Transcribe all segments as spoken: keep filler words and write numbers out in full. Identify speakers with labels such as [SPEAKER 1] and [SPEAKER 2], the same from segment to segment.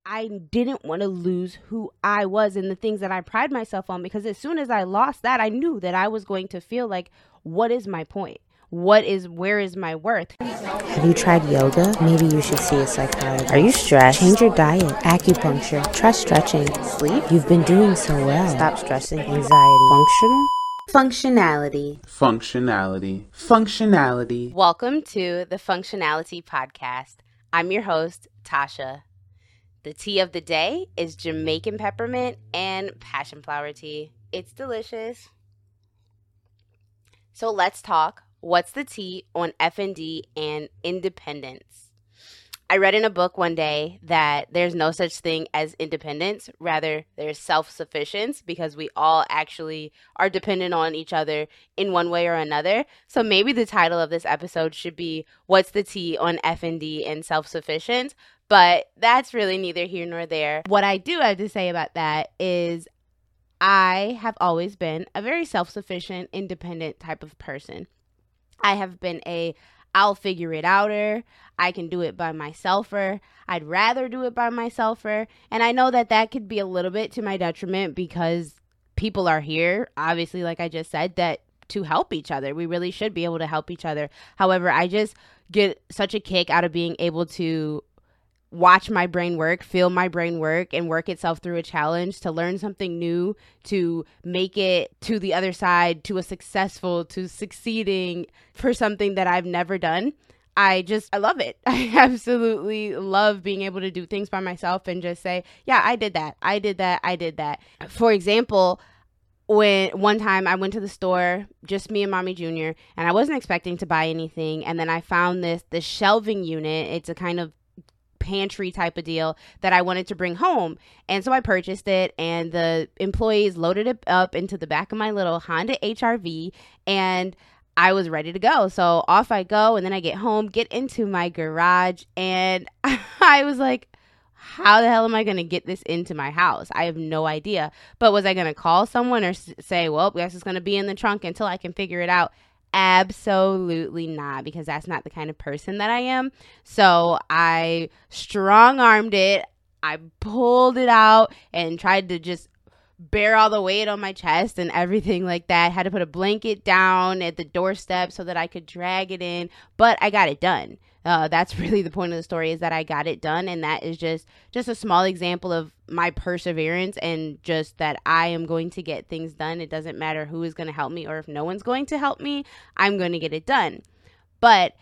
[SPEAKER 1] I didn't want to lose who I was and the things that I pride myself on, because as soon as I lost that, I knew that I was going to feel like, what is my point? What is, where is my worth?
[SPEAKER 2] Have you tried yoga? Maybe you should see a psychiatrist. Are you stressed? Change your diet, acupuncture, try stretching, sleep. You've been doing so well. Stop stressing, anxiety. Functional? Functionality.
[SPEAKER 3] Functionality. Functionality.
[SPEAKER 1] Welcome to the Functionality Podcast. I'm your host, Tasha. The tea of the day is Jamaican peppermint and passion flower tea. It's delicious. So let's talk. What's the tea on F and D and independence? I read in a book one day that there's no such thing as independence. Rather, there's self-sufficiency, because we all actually are dependent on each other in one way or another. So maybe the title of this episode should be, What's the tea on F and D and self-sufficiency? But that's really neither here nor there. What I do have to say about that is I have always been a very self-sufficient, independent type of person. I have been a I'll figure it outer. I can do it by myselfer. I'd rather do it by myselfer. And I know that that could be a little bit to my detriment, because people are here, obviously, like I just said, that to help each other. We really should be able to help each other. However, I just get such a kick out of being able to watch my brain work, feel my brain work, and work itself through a challenge to learn something new, to make it to the other side, to a successful, to succeeding for something that I've never done. I just, I love it. I absolutely love being able to do things by myself and just say, yeah, I did that. I did that. I did that. For example, when one time I went to the store, just me and Mommy Junior, and I wasn't expecting to buy anything. And then I found this, this shelving unit. It's a kind of pantry type of deal that I wanted to bring home. And so I purchased it, and the employees loaded it up into the back of my little Honda H R V, and I was ready to go. So off I go, and then I get home, get into my garage, and I was like, how the hell am I going to get this into my house? I have no idea. But was I going to call someone or say, well, I guess it's going to be in the trunk until I can figure it out? Absolutely not, because that's not the kind of person that I am. So I strong-armed it. I pulled it out and tried to just bear all the weight on my chest and everything like that. Had to put a blanket down at the doorstep so that I could drag it in, but I got it done. Uh, that's really the point of the story, is that I got it done. And that is just, just a small example of my perseverance, and just that I am going to get things done. It doesn't matter who is going to help me, or if no one's going to help me, I'm going to get it done. But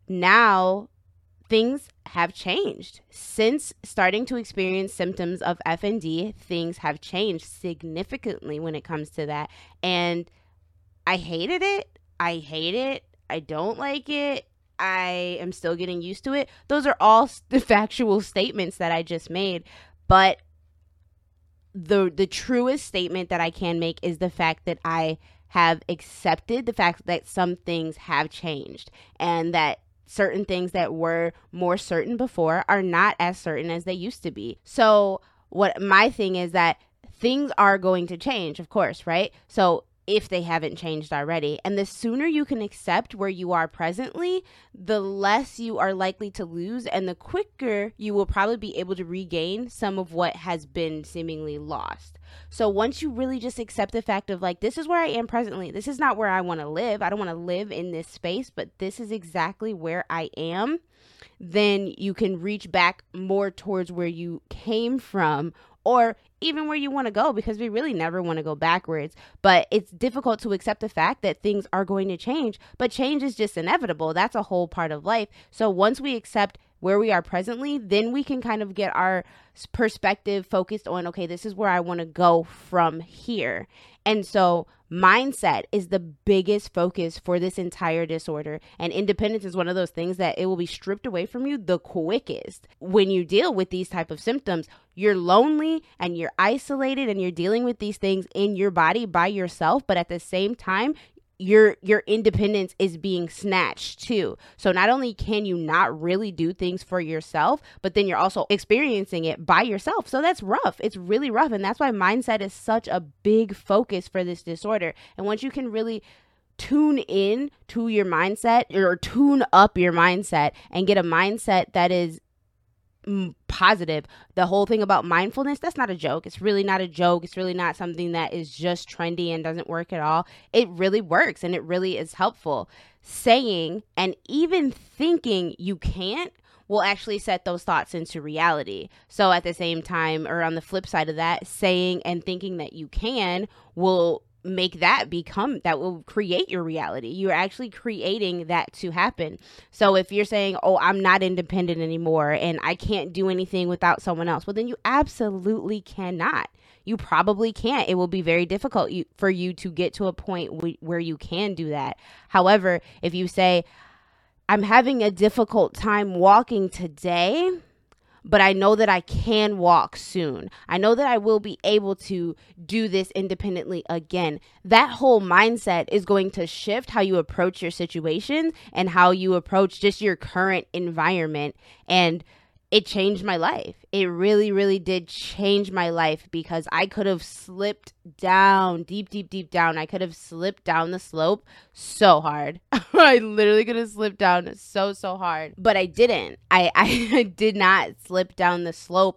[SPEAKER 1] now things have changed. Since starting to experience symptoms of F and D, things have changed significantly when it comes to that. And I hated it. I hate it. I don't like it. I am still getting used to it. Those are all the factual statements that I just made. But the the truest statement that I can make is the fact that I have accepted the fact that some things have changed, and that certain things that were more certain before are not as certain as they used to be. So what my thing is, that things are going to change, of course, right? So if they haven't changed already. And the sooner you can accept where you are presently, the less you are likely to lose, and the quicker you will probably be able to regain some of what has been seemingly lost. So once you really just accept the fact of, like, this is where I am presently. This is not where I want to live. I don't want to live in this space, but this is exactly where I am. Then you can reach back more towards where you came from, or even where you want to go, because we really never want to go backwards. But it's difficult to accept the fact that things are going to change, but change is just inevitable. That's a whole part of life. So once we accept where we are presently, then we can kind of get our perspective focused on, okay, this is where I want to go from here. And so mindset is the biggest focus for this entire disorder. And independence is one of those things that it will be stripped away from you the quickest. When you deal with these type of symptoms, you're lonely and you're isolated, and you're dealing with these things in your body by yourself. But at the same time, your your independence is being snatched too. So not only can you not really do things for yourself, but then you're also experiencing it by yourself. So that's rough. It's really rough. And that's why mindset is such a big focus for this disorder. And once you can really tune in to your mindset, or tune up your mindset, and get a mindset that is mm, positive. The whole thing about mindfulness, that's not a joke. It's really not a joke. It's really not something that is just trendy and doesn't work at all. It really works and it really is helpful. Saying and even thinking you can't will actually set those thoughts into reality. So at the same time, or on the flip side of that, saying and thinking that you can will make that become, that will create your reality. You're actually creating that to happen. So if you're saying, oh, I'm not independent anymore and I can't do anything without someone else, well, then you absolutely cannot. You probably can't. It will be very difficult you, for you to get to a point w- where you can do that. However, if you say, I'm having a difficult time walking today, but I know that I can walk soon. I know that I will be able to do this independently again. That whole mindset is going to shift how you approach your situations and how you approach just your current environment. And it changed my life. It really, really did change my life because I could have slipped down, deep, deep, deep down. I could have slipped down the slope so hard. I literally could have slipped down so, so hard. But I didn't. I, I did not slip down the slope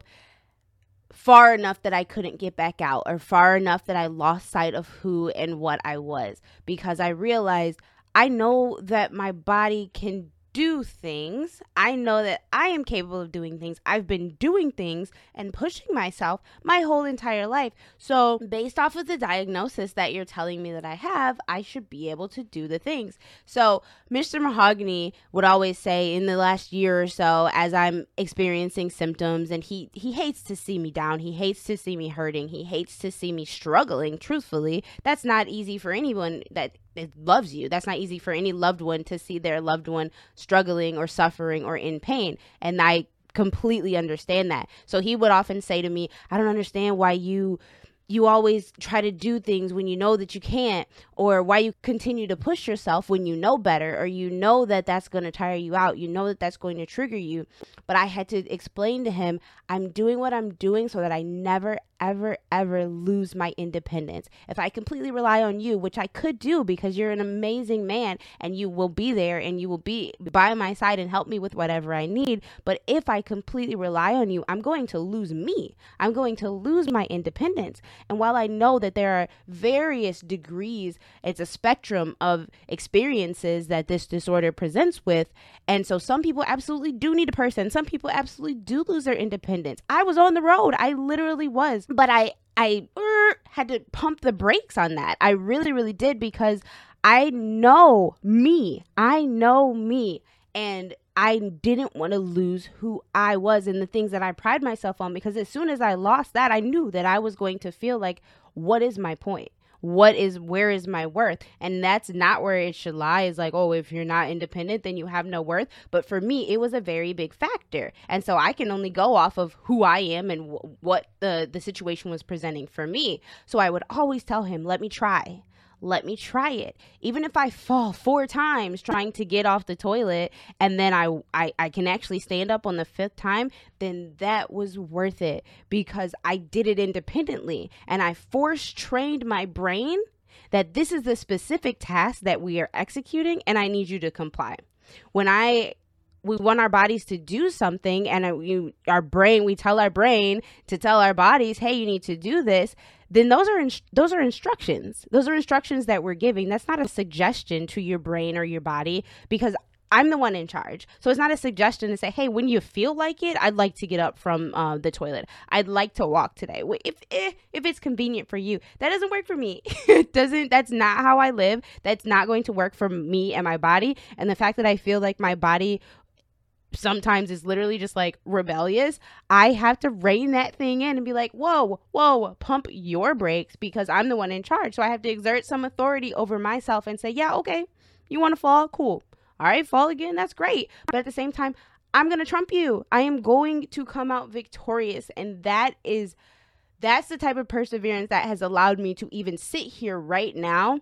[SPEAKER 1] far enough that I couldn't get back out, or far enough that I lost sight of who and what I was, because I realized I know that my body can do things. I know that I am capable of doing things. I've been doing things and pushing myself my whole entire life. So based off of the diagnosis that you're telling me that I have, I should be able to do the things. So Mister Mahogany would always say in the last year or so, as I'm experiencing symptoms, and he, he hates to see me down. He hates to see me hurting. He hates to see me struggling, truthfully. That's not easy for anyone that it loves you. That's not easy for any loved one to see their loved one struggling or suffering or in pain. And I completely understand that. So he would often say to me, I don't understand why you you always try to do things when you know that you can't, or why you continue to push yourself when you know better, or you know that that's going to tire you out. You know that that's going to trigger you. But I had to explain to him, I'm doing what I'm doing so that I never, ever, ever lose my independence. If I completely rely on you, which I could do because you're an amazing man and you will be there and you will be by my side and help me with whatever I need. But if I completely rely on you, I'm going to lose me. I'm going to lose my independence. And while I know that there are various degrees, it's a spectrum of experiences that this disorder presents with. And so some people absolutely do need a person. Some people absolutely do lose their independence. I was on the road. I literally was. But I, I er, had to pump the brakes on that. I really, really did, because I know me. I know me. And I didn't want to lose who I was and the things that I pride myself on, because as soon as I lost that, I knew that I was going to feel like, what is my point? What is, where is my worth? And that's not where it should lie. Is like, oh, if you're not independent, then you have no worth. But for me, it was a very big factor. And so I can only go off of who I am and w- what the, the situation was presenting for me. So I would always tell him, let me try. Let me try it. Even if I fall four times trying to get off the toilet and then I, I, I can actually stand up on the fifth time, then that was worth it, because I did it independently and I force trained my brain that this is the specific task that we are executing and I need you to comply. When I we want our bodies to do something, and uh, you, our brain, we tell our brain to tell our bodies, hey, you need to do this, then those are in, those are instructions. Those are instructions that we're giving. That's not a suggestion to your brain or your body, because I'm the one in charge. So it's not a suggestion to say, hey, when you feel like it, I'd like to get up from uh, the toilet. I'd like to walk today. If, if if it's convenient for you. That doesn't work for me. It doesn't. That's not how I live. That's not going to work for me and my body. And the fact that I feel like my body sometimes is literally just like rebellious, I have to rein that thing in and be like, whoa, whoa, pump your brakes, because I'm the one in charge. So I have to exert some authority over myself and say, yeah, okay, you want to fall? Cool. All right, fall again. That's great. But at the same time, I'm going to trump you. I am going to come out victorious. And that is, that's the type of perseverance that has allowed me to even sit here right now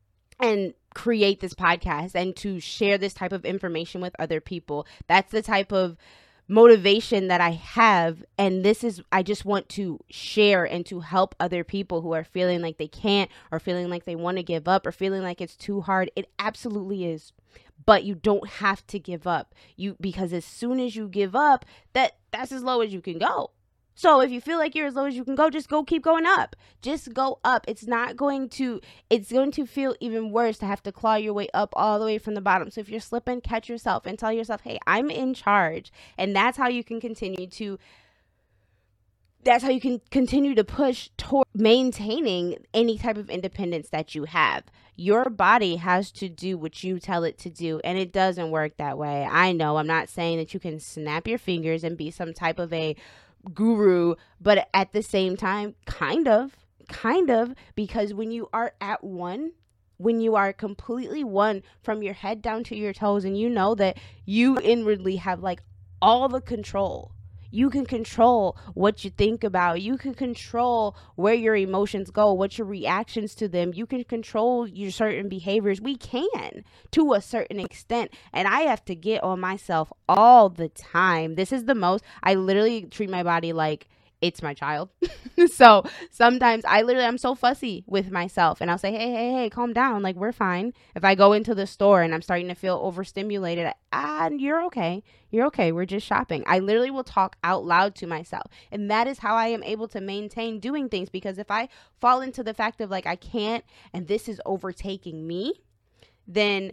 [SPEAKER 1] and create this podcast and to share this type of information with other people. That's the type of motivation that I have. And this is, I just want to share and to help other people who are feeling like they can't, or feeling like they want to give up, or feeling like it's too hard. It absolutely is. but you don't have to give up. You because as soon as you give up, that that's as low as you can go. So if you feel like you're as low as you can go, just go keep going up. Just go up. It's not going to, it's going to feel even worse to have to claw your way up all the way from the bottom. So if you're slipping, catch yourself and tell yourself, hey, I'm in charge. And that's how you can continue to, that's how you can continue to push toward maintaining any type of independence that you have. Your body has to do what you tell it to do, and it doesn't work that way. I know I'm not saying that you can snap your fingers and be some type of a guru, but at the same time, kind of, kind of, because when you are at one, when you are completely one from your head down to your toes, and you know that you inwardly have like all the control. You can control what you think about. You can control where your emotions go, what your reactions to them. You can control your certain behaviors. We can to a certain extent. And I have to get on myself all the time. This is the most, I literally treat my body like it's my child. So sometimes I literally, I'm so fussy with myself, and I'll say, hey, hey, hey, calm down. Like, we're fine. If I go into the store and I'm starting to feel overstimulated, ah, you're okay. You're okay. We're just shopping. I literally will talk out loud to myself. And that is how I am able to maintain doing things, because if I fall into the fact of like, I can't, and this is overtaking me, then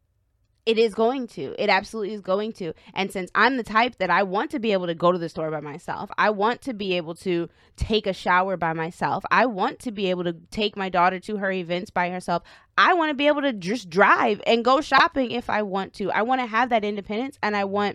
[SPEAKER 1] it is going to. It absolutely is going to. And since I'm the type that I want to be able to go to the store by myself, I want to be able to take a shower by myself, I want to be able to take my daughter to her events by herself, I want to be able to just drive and go shopping if I want to. I want to have that independence, and I want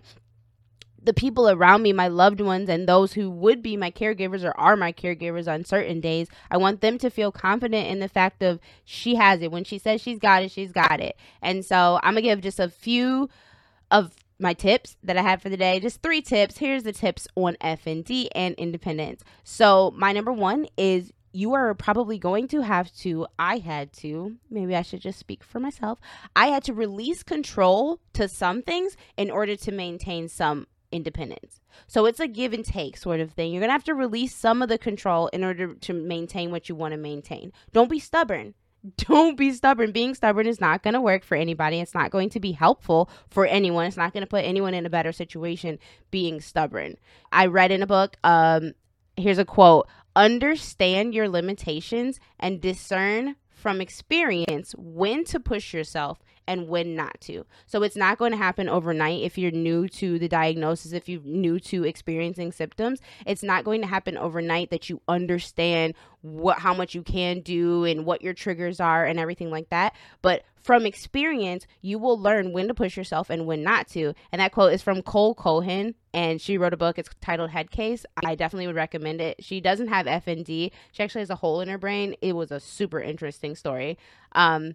[SPEAKER 1] the people around me, my loved ones, and those who would be my caregivers or are my caregivers on certain days, I want them to feel confident in the fact of she has it. When she says she's got it, she's got it. And so I'm going to give just a few of my tips that I had for the day. Just three tips. Here's the tips on F and D and independence. So my number one is you are probably going to have to, I had to, maybe I should just speak for myself. I had to release control to some things in order to maintain some independence. So it's a give and take sort of thing. You're going to have to release some of the control in order to maintain what you want to maintain. Don't be stubborn. Don't be stubborn. Being stubborn is not going to work for anybody. It's not going to be helpful for anyone. It's not going to put anyone in a better situation being stubborn. I read in a book, um, here's a quote, understand your limitations and discern from experience when to push yourself and when not to. So it's not going to happen overnight if you're new to the diagnosis, if you're new to experiencing symptoms. It's not going to happen overnight that you understand what how much you can do and what your triggers are and everything like that. But from experience, you will learn when to push yourself and when not to. And that quote is from Cole Cohen, and she wrote a book. It's titled Head Case. I definitely would recommend it. She doesn't have F and D. She actually has a hole in her brain. It was a super interesting story. Um,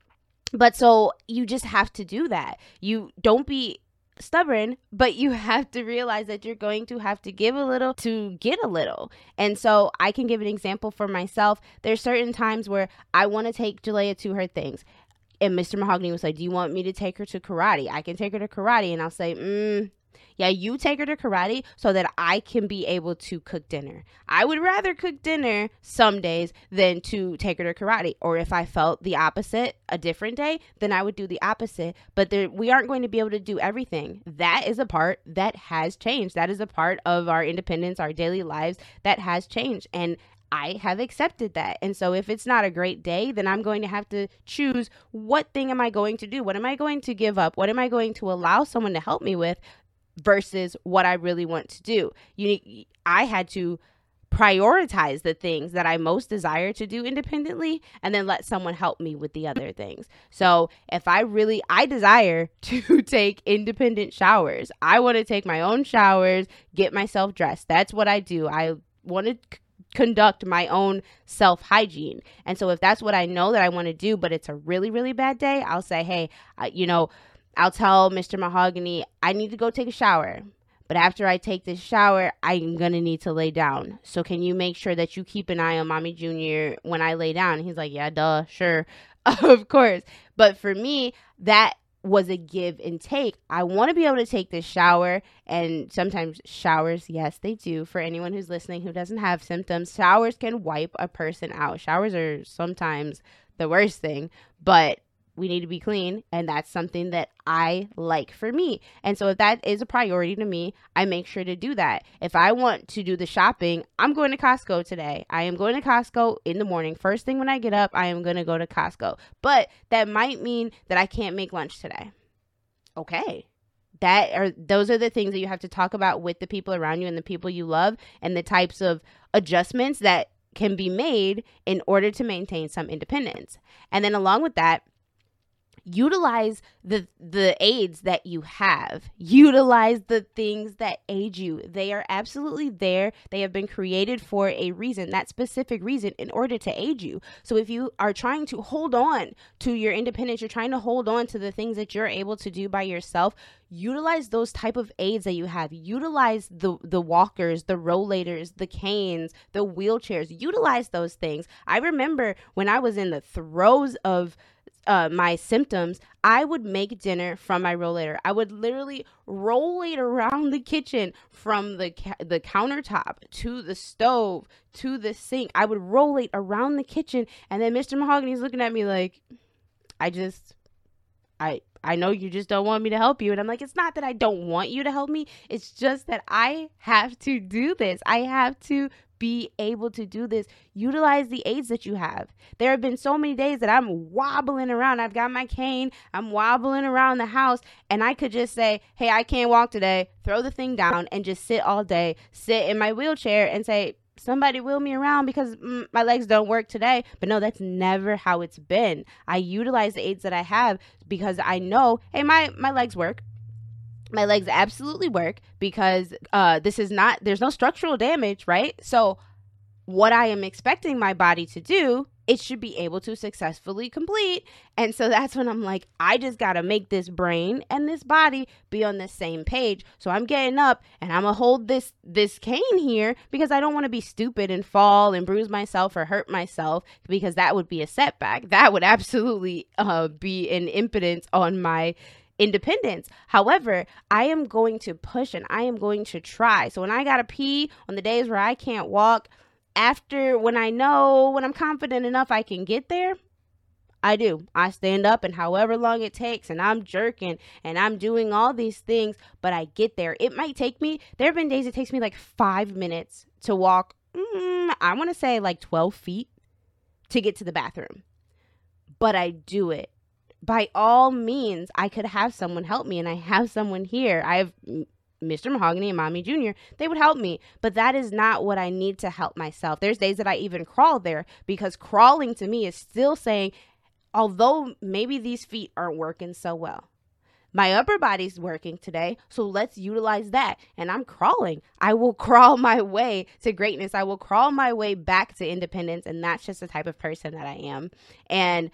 [SPEAKER 1] But so you just have to do that. You don't be stubborn, but you have to realize that you're going to have to give a little to get a little. And so I can give an example for myself. There's certain times where I want to take Jalea to her things. And Mister Mahogany was like, do you want me to take her to karate? I can take her to karate. And I'll say, mm, yeah, you take her to karate so that I can be able to cook dinner. I would rather cook dinner some days than to take her to karate. Or if I felt the opposite a different day, then I would do the opposite. But there, we aren't going to be able to do everything. That is a part that has changed. That is a part of our independence, our daily lives that has changed. And I have accepted that. And so if it's not a great day, then I'm going to have to choose, what thing am I going to do? What am I going to give up? What am I going to allow someone to help me with versus what I really want to do? You, I had to prioritize the things that I most desire to do independently and then let someone help me with the other things. So if I really, I desire to take independent showers. I want to take my own showers, get myself dressed. That's what I do. I want to c- conduct my own self-hygiene. And so if that's what I know that I want to do, but it's a really, really bad day, I'll say, hey, uh, you know, I'll tell Mister Mahogany, I need to go take a shower. But after I take this shower, I'm going to need to lay down. So can you make sure that you keep an eye on Mommy Junior when I lay down? And he's like, yeah, duh, sure. Of course. But for me, that was a give and take. I want to be able to take this shower, and sometimes showers, yes, they do. For anyone who's listening who doesn't have symptoms, showers can wipe a person out. Showers are sometimes the worst thing, but we need to be clean. And that's something that I like for me. And so if that is a priority to me, I make sure to do that. If I want to do the shopping, I'm going to Costco today. I am going to Costco in the morning. First thing when I get up, I am going to go to Costco. But that might mean that I can't make lunch today. Okay. That are those are the things that you have to talk about with the people around you and the people you love, and the types of adjustments that can be made in order to maintain some independence. And then along with that, utilize the the aids that you have. Utilize the things that aid you. They are absolutely there. They have been created for a reason, that specific reason, in order to aid you. So if you are trying to hold on to your independence, you're trying to hold on to the things that you're able to do by yourself, utilize those type of aids that you have. Utilize the the walkers, the rollators, the canes, the wheelchairs. Utilize those things. I remember when I was in the throes of Uh, my symptoms, I would make dinner from my rollator. I would literally roll it around the kitchen from the ca- the countertop to the stove to the sink. I would roll it around the kitchen, and then Mister Mahogany's looking at me like, I just, I, I know you just don't want me to help you. And I'm like, it's not that I don't want you to help me. It's just that I have to do this. I have to be able to do this. Utilize the aids that you have. There have been so many days that I'm wobbling around. I've got my cane. I'm wobbling around the house, and I could just say, hey, I can't walk today. Throw the thing down and just sit all day, sit in my wheelchair and say, somebody wheel me around because mm, my legs don't work today. But no, that's never how it's been. I utilize the aids that I have because I know, hey, my, my legs work. My legs absolutely work because uh, this is not, there's no structural damage, right? So what I am expecting my body to do, it should be able to successfully complete. And so that's when I'm like, I just got to make this brain and this body be on the same page. So I'm getting up and I'm going to hold this, this cane here because I don't want to be stupid and fall and bruise myself or hurt myself, because that would be a setback. That would absolutely uh, be an impedance on my independence. However, I am going to push and I am going to try. So when I gotta pee on the days where I can't walk, after when I know, when I'm confident enough I can get there, I do. I stand up, and however long it takes, and I'm jerking and I'm doing all these things, but I get there. It might take me, there have been days it takes me like five minutes to walk, mm, I want to say like twelve feet to get to the bathroom, but I do it. By all means, I could have someone help me, and I have someone here. I have Mister Mahogany and Mommy Junior They would help me, but that is not what I need to help myself. There's days that I even crawl there, because crawling to me is still saying, although maybe these feet aren't working so well, my upper body's working today, so let's utilize that. And I'm crawling. I will crawl my way to greatness. I will crawl my way back to independence, and that's just the type of person that I am. And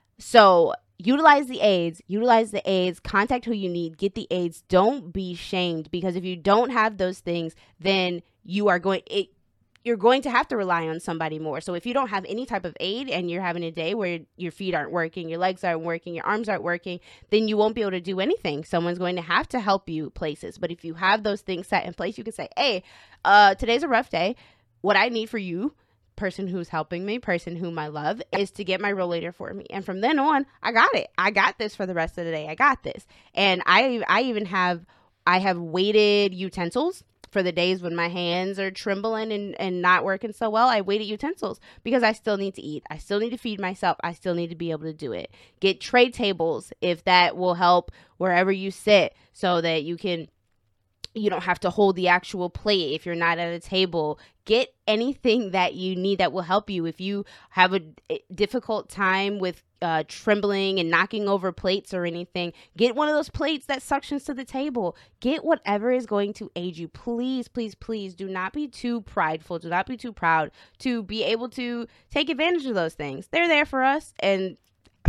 [SPEAKER 1] so utilize the aids, utilize the aids, contact who you need, get the aids. Don't be shamed, because if you don't have those things, then you are going, it, you're going to have to rely on somebody more. So if you don't have any type of aid and you're having a day where your feet aren't working, your legs aren't working, your arms aren't working, then you won't be able to do anything. Someone's going to have to help you places. But if you have those things set in place, you can say, hey, uh, today's a rough day. What I need for you, person who's helping me, person whom I love, is to get my rollator for me. And from then on, I got it. I got this for the rest of the day. I got this. And I I even have, I have weighted utensils for the days when my hands are trembling and, and not working so well. I weighted utensils because I still need to eat. I still need to feed myself. I still need to be able to do it. Get tray tables if that will help wherever you sit, so that you can, you don't have to hold the actual plate if you're not at a table. Get anything that you need that will help you. If you have a difficult time with uh, trembling and knocking over plates or anything, get one of those plates that suctions to the table. Get whatever is going to aid you. Please, please, please do not be too prideful. Do not be too proud to be able to take advantage of those things. They're there for us, and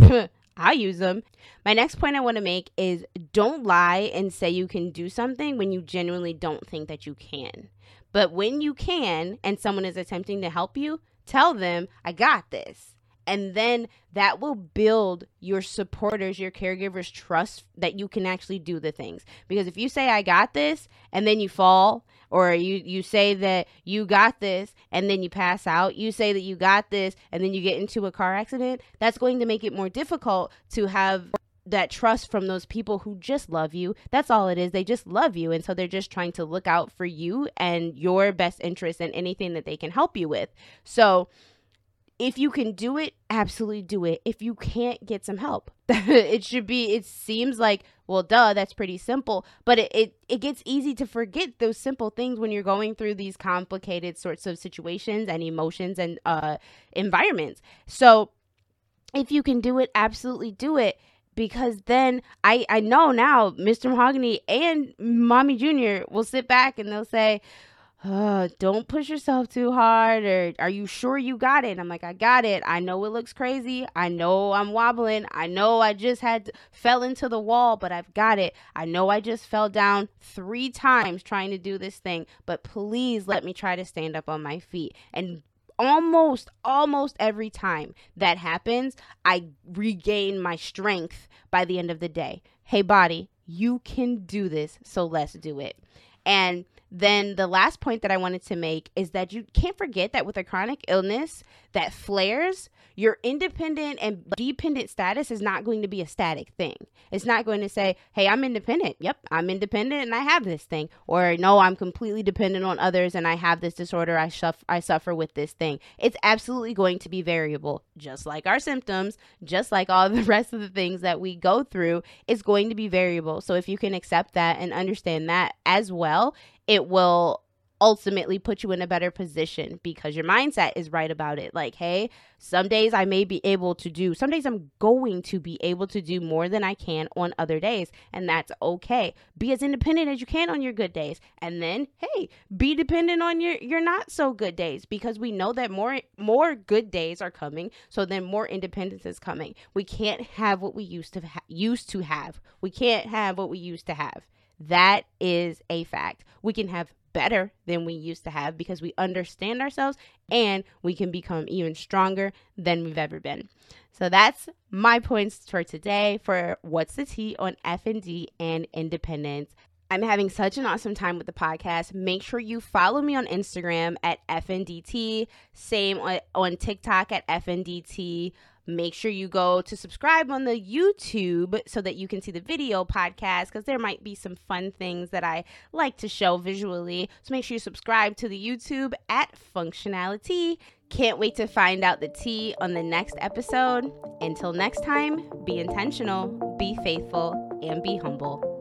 [SPEAKER 1] I use them. My next point I want to make is, don't lie and say you can do something when you genuinely don't think that you can. But when you can and someone is attempting to help you, tell them, I got this. And then that will build your supporters, your caregivers' trust that you can actually do the things. Because if you say, I got this, and then you fall, or you, you say that you got this and then you pass out, you say that you got this and then you get into a car accident, that's going to make it more difficult to have that trust from those people who just love you. That's all it is. They just love you. And so they're just trying to look out for you and your best interest in anything that they can help you with. So if you can do it, absolutely do it. If you can't, get some help. It should be, it seems like, well, duh, that's pretty simple. But it, it, it gets easy to forget those simple things when you're going through these complicated sorts of situations and emotions and uh, environments. So if you can do it, absolutely do it. Because then I, I know now Mister Mahogany and Mommy Junior will sit back and they'll say, oh, don't push yourself too hard, or are you sure you got it? And I'm like, I got it. I know it looks crazy. I know I'm wobbling. I know I just had to, fell into the wall, but I've got it. I know I just fell down three times trying to do this thing, but please let me try to stand up on my feet. And almost, almost every time that happens, I regain my strength by the end of the day. Hey, body, you can do this, so let's do it. And then the last point that I wanted to make is that you can't forget that with a chronic illness that flares, your independent and dependent status is not going to be a static thing. It's not going to say, hey, I'm independent. Yep, I'm independent and I have this thing. Or no, I'm completely dependent on others and I have this disorder. I, shuff- I suffer with this thing. It's absolutely going to be variable, just like our symptoms, just like all the rest of the things that we go through. It's going to be variable. So if you can accept that and understand that as well, it will ultimately put you in a better position because your mindset is right about it. Like, hey, some days I may be able to do, some days I'm going to be able to do more than I can on other days. And that's okay. Be as independent as you can on your good days. And then, hey, be dependent on your, your not so good days, because we know that more, more good days are coming. So then more independence is coming. We can't have what we used to ha- used to have. We can't have what we used to have. That is a fact. We can have better than we used to have because we understand ourselves and we can become even stronger than we've ever been. So that's my points for today for What's the Tea on F N D and independence. I'm having such an awesome time with the podcast. Make sure you follow me on Instagram at F N D T, same on, on TikTok at F N D T. Make sure you go to subscribe on the YouTube so that you can see the video podcast, because there might be some fun things that I like to show visually. So make sure you subscribe to the YouTube at Functionality. Can't wait to find out the tea on the next episode. Until next time, be intentional, be faithful, and be humble.